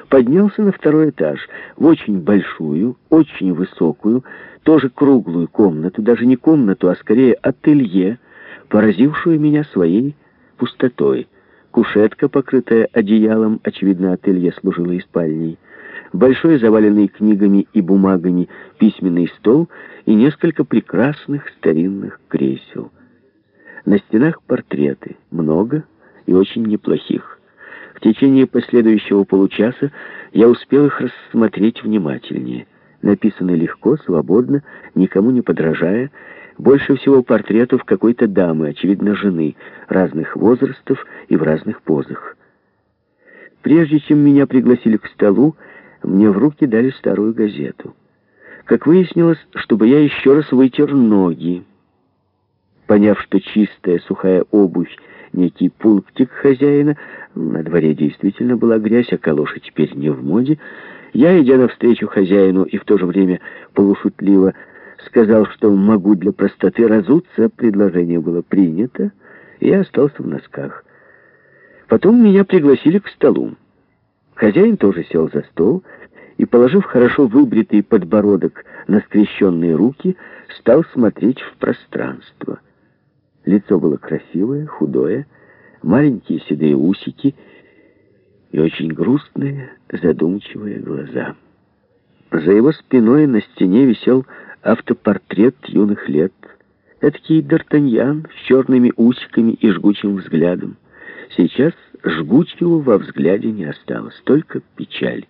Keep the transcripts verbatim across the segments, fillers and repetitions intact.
Поднялся на второй этаж, в очень большую, очень высокую, тоже круглую комнату, даже не комнату, а скорее ателье, поразившую меня своей пустотой. Кушетка, покрытая одеялом, очевидно, ателье служило и спальней. Большой, заваленный книгами и бумагами, письменный стол и несколько прекрасных старинных кресел. На стенах портреты, много и очень неплохих. В течение последующего получаса я успел их рассмотреть внимательнее. Написаны легко, свободно, никому не подражая. Больше всего портретов какой-то дамы, очевидно, жены, разных возрастов и в разных позах. Прежде чем меня пригласили к столу, мне в руки дали старую газету. Как выяснилось, чтобы я еще раз вытер ноги. Поняв, что чистая сухая обувь — некий пунктик хозяина, на дворе действительно была грязь, а калоши теперь не в моде, я, идя навстречу хозяину и в то же время полушутливо сказал, что могу для простоты разуться, предложение было принято, и я остался в носках. Потом меня пригласили к столу. Хозяин тоже сел за стол и, положив хорошо выбритый подбородок на скрещенные руки, стал смотреть в пространство. Лицо было красивое, худое, маленькие седые усики и очень грустные, задумчивые глаза. За его спиной на стене висел автопортрет юных лет. Эдакий Д'Артаньян с черными усиками и жгучим взглядом. Сейчас жгучего во взгляде не осталось, только печаль.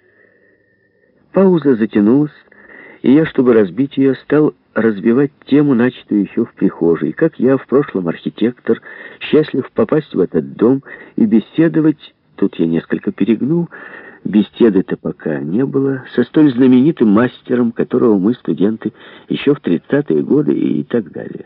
Пауза затянулась, и я, чтобы разбить ее, стал разбивать тему, начатую еще в прихожей, как я, в прошлом архитектор, счастлив попасть в этот дом и беседовать, тут я несколько перегнул, беседы-то пока не было, со столь знаменитым мастером, которого мы, студенты, еще в тридцатые годы и так далее.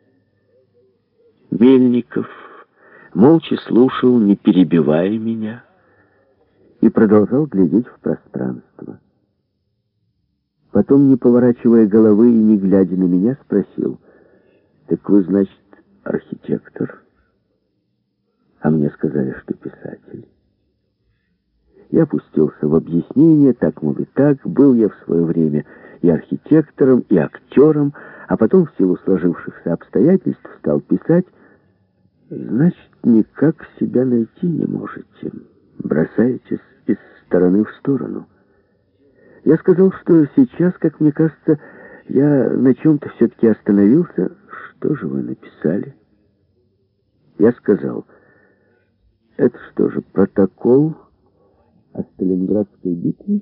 Мельников молча слушал, не перебивая меня, и продолжал глядеть в пространство. Потом, не поворачивая головы и не глядя на меня, спросил: «Так вы, значит, архитектор?» А мне сказали, что писатель. Я опустился в объяснение, так, мол, и так, был я в свое время и архитектором, и актером, а потом, в силу сложившихся обстоятельств, стал писать. «Значит, никак себя найти не можете, бросаетесь из стороны в сторону». Я сказал, что сейчас, как мне кажется, я на чем-то все-таки остановился. «Что же вы написали?» Я сказал: «Это что же, протокол о Сталинградской битве?»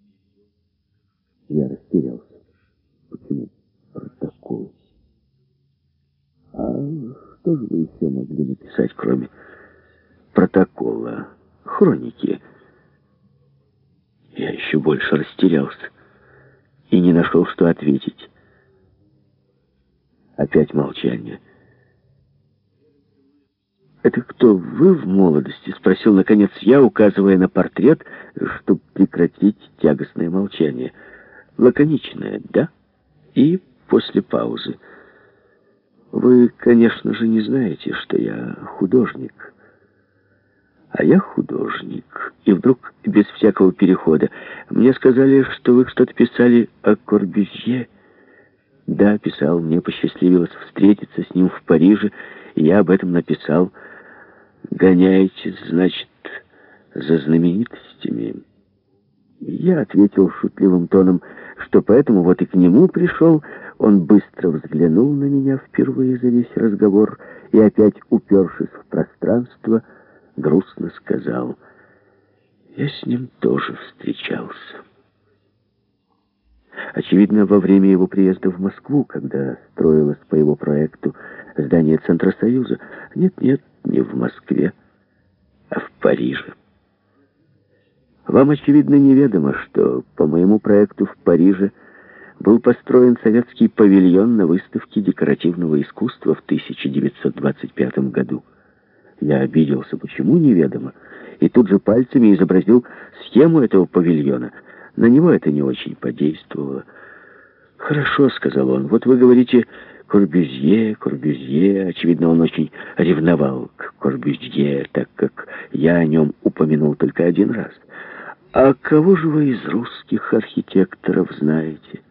Я растерялся. «Почему протокол? А что же вы еще могли написать, кроме протокола, хроники?» Я еще больше растерялся и не нашел, что ответить. Опять молчание. «Это кто, вы в молодости?» — спросил, наконец, я, указывая на портрет, чтобы прекратить тягостное молчание. Лаконичное «да» и после паузы: «Вы, конечно же, не знаете, что я художник». «А я художник». И вдруг, без всякого перехода: «Мне сказали, что вы что-то писали о Корбюзье». «Да, писал. Мне посчастливилось встретиться с ним в Париже, и я об этом написал». «Гоняетесь, значит, за знаменитостями?» Я ответил шутливым тоном, что поэтому вот и к нему пришел. Он быстро взглянул на меня впервые за весь разговор и, опять упершись в пространство, грустно сказал: «Я с ним тоже встречался». Очевидно, во время его приезда в Москву, когда строилось по его проекту здание Центра Союза. Нет-нет, не в Москве, а в Париже. Вам, очевидно, неведомо, что по моему проекту в Париже был построен советский павильон на выставке декоративного искусства в тысяча девятьсот двадцать пятом году. Я обиделся, почему неведомо, и тут же пальцами изобразил схему этого павильона. На него это не очень подействовало. «Хорошо», — сказал он, — «вот вы говорите Корбюзье, Корбюзье». Очевидно, он очень ревновал к Корбюзье, так как я о нем упомянул только один раз. А кого же вы из русских архитекторов знаете?